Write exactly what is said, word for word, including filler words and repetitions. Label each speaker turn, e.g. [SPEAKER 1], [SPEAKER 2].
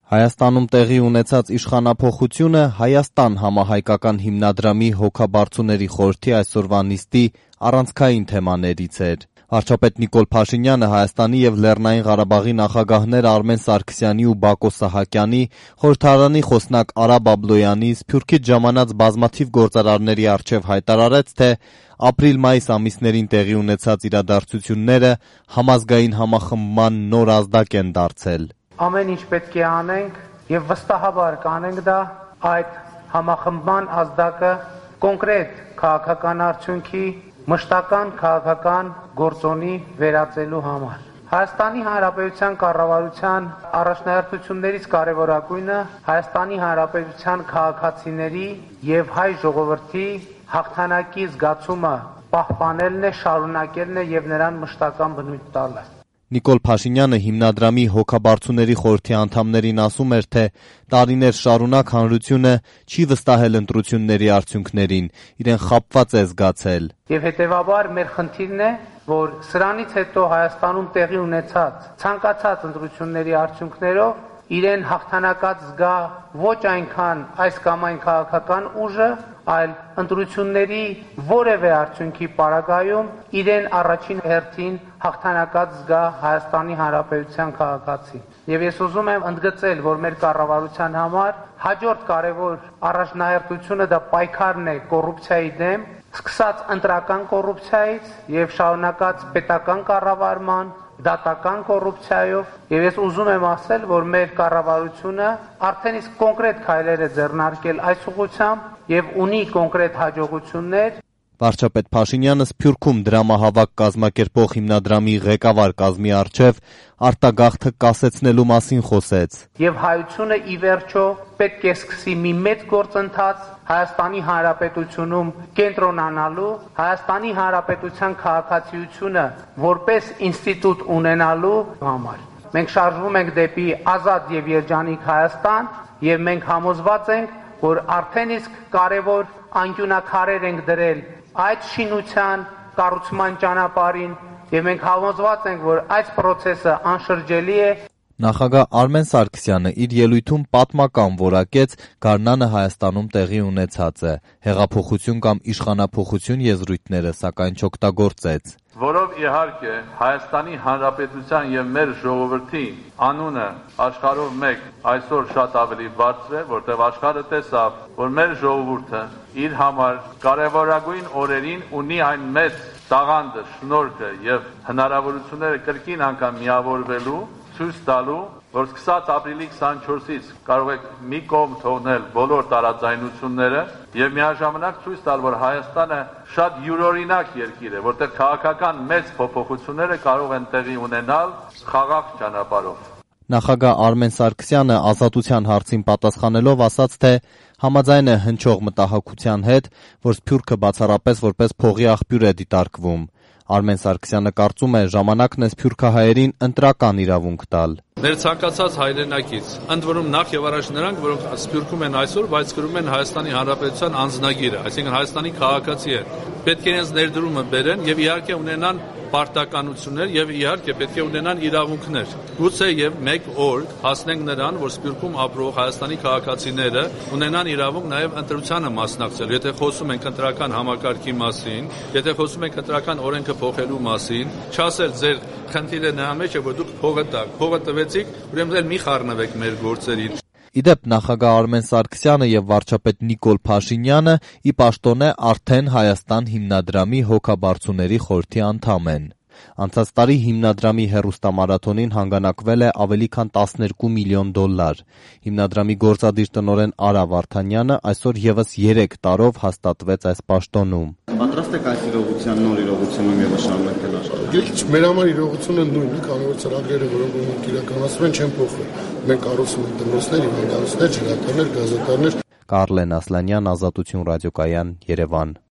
[SPEAKER 1] Հայաստանում տեղի ունեցած իշխանափոխությունը Հայաստան համահայկական հիմնադրամի հոգաբարձուների խորհրդի այսօրվա նիստի առանցքային թեմաներից էր։ Վարչապետ Նիկոլ Փաշինյանը Հայաստանի և Լեռնային Ղարաբաղի նախագահներ Արմեն Սարգսյանի ու Բակո Սահակյանի, խորհրդարանի խոսնակ Արա Բաբլոյանի, Սփյուռքից ժամանած բազմաթիվ գործարարների առջև հայտարարեց, թե ապրիլ-մայիս ամիսներին տեղի ունեցած իրադարձությունները համազգային համախմբման նոր ազդակ են դարձել։
[SPEAKER 2] Ամեն ինչ պետք է անենք եւ վստահաբար կանենք դա այդ համախմբման ազդակը կոնկրետ քաղաքական արդյունքի, մշտական քաղաքական գործոնի վերածելու համար։ Հայաստանի Հանրապետության կառավարության առաջնահերթություններից կարևորագույնը Հայաստանի Հանրապետության քաղաքացիների եւ հայ ժողովրդի հաղթանակի զգացումը պահպանելն է, շարունակելն է եւ նրան մշտական բնույթ տալը։
[SPEAKER 1] Նիկոլ Փաշինյանը հիմնադրամի հոգաբարձուների խորհրդի անդամներին ասում էր, թե տարիներ շարունակ հանրությունը չի վստահել ընտրությունների արդյունքներին, իրեն խաբված է զգացել։
[SPEAKER 2] Եվ հետևաբար մեր խնդիրն է, որ սրանից հետո Հայաստանում տեղի ունեցած ցանկացած ընտրությունների արդյունքներով իրեն հաղթանակած զգա ոչ այնքան այս կամ այն քաղաքական ուժը, այլ ընտրությունների որևէ արդյունքի պարագայում իրեն առաջին հերթին հաղթանակած զգա Հայաստանի Հանրապետության քաղաքացի։ Եվ ես ուզում եմ ընդգծել, որ մեր կառավարության համար հաջորդ կարևոր առաջնահերթությունը դա պայքարն է կոռուպցիայի դեմ, սկսած ընտրական կոռուպցիայից եւ շարունակած պետական կառավարման դատական կոռուպցիայով, եւ ես ուզում եմ ասել, որ մեր կառավարությունը արդեն իսկ կոնկրետ քայլեր է ձեռնարկել այս ուղղությամբ եւ ունի կոնկրետ հաջողություններ։
[SPEAKER 1] Վարչապետ Փաշինյանը Սփյուռքում դրամահավաք կազմակերպող հիմնադրամի ղեկավար կազմի առջև արտագաղթը կասեցնելու մասին խոսեց։
[SPEAKER 2] Եվ հայությունը ի վերջո պետք է սկսի մի մեծ գործընթաց Հայաստանի Հանրապետությունում կենտրոնանալու, Հայաստանի Հանրապետության քաղաքացիությունը որպես ինստիտուտ ունենալու համար։ Մենք շարժվում ենք դեպի ազատ եւ երջանիկ Հայաստան եւ մենք համոզված ենք, որ արդեն իսկ կարևոր անկյունակարեր ենք դրել այդ շինության կառուցման ճանապարհին եւ մենք համոզված ենք, որ այս process-ը անշրջելի է։
[SPEAKER 1] Նախագահ Արմեն Սարգսյանը իր ելույթում պատմական որակեց գարնանը Հայաստանում տեղի ունեցածը, հեղափոխություն կամ իշխանափոխություն եզրույթները, սակայն չօգտագործեց։
[SPEAKER 3] Որով իհարկե Հայաստանի Հանրապետության եւ մեր ժողովրդի անունը աշխարհով մեկ այսօր շատ ավելի բարձր է, որտեղ աշխարհը տեսավ, որ մեր ժողովուրդը իր համար կարևորագույն օրերին ունի այն մեծ տաղանդը, շնորհքը եւ հնարավորությունները կրկին անգամ միավորվելու, ցույց տալու, որ սկսած ապրիլի քսանչորսից կարող եք մի կողմ թողնել բոլոր տարաձայնությունները եւ միաժամանակ ցույց տալ, որ Հայաստանը շատ յուրօրինակ երկիր է, որտեղ քաղաքական մեծ փոփոխությունները կարող են տեղի ունենալ խաղաղ ճանապարհով։
[SPEAKER 1] Նախագահ Արմեն Սարգսյանը ազատության հարցին պատասխանելով ասաց, թե համաձայն է հնչող մտահոգության հետ, որ Սփյուռքը բացառապես որպես փողի աղբյուր է դիտարկվում։ Արմեն Սարգսյանը կարծում է, ժամանակն է սփյուռքահայերին ընտրական իրավունք տալ։
[SPEAKER 4] Մեր ցանկացած հայրենակից, ընդ որում նախ եւ առաջ նրանք, որոնք Սփյուռքում են այսօր, բայց գրում են Հայաստանի Հանրապետության անձնագիրը, այսինքն Հայաստանի քաղաքացի են, պետք է իրենց ներդրումը բերեն եւ իհարկե ունենան պարտականություններ եւ իհարկե պետք է ունենան իրավունքներ։ Գուցե եւ մեկ օր հասնենք նրան, որ Սփյուռքում ապրող Հայաստանի քաղաքացիները ունենան իրավունք նաեւ ընտրությանը մասնակցել։ Եթե խոսում ենք ընտրական համակարգի մասին, եթե խոսում ենք ընտրական օրենքը փոխելու մասին, չասել ձեր խնդիրը նրա մեջ է, որ դուք փողը տաք, փողը տվեցիք, ուրեմն մի խառնվեք մեր գործերին։
[SPEAKER 1] Իդեպ նախագահ Արմեն Սարգսյանը եւ վարչապետ Նիկոլ Փաշինյանը ի պաշտոնե արդեն Հայաստան հիմնադրամի հոգաբարձուների խորհրդի անդամ են։ Անցած տարի հիմնադրամի հեռուստամարաթոնին հանգանակվել է ավելի քան տասներկու միլիոն դոլար։ Հիմնադրամի գործադիր տնօրեն Արա Վարդանյանը այսօր եւս երեք տարով հաստատվեց այս պաշտոնում։
[SPEAKER 5] Պատրաստ եք այս իրողության նոր իրողությունում եւս շարունակել աշխատել։
[SPEAKER 6] Ինչ մեր համար իրողությունը նույնն է, կանոնավոր ծրագրերը, որոնք ունենք իրականացվում են, չեն փոխվել։ Մենք կառուցում ենք դպրոցներ, հիվանդանոցներ, ջրատարներ, գազատարներ։
[SPEAKER 1] Կարլեն Ասլանյան, Ազատություն ռադիոկայան, Երևան։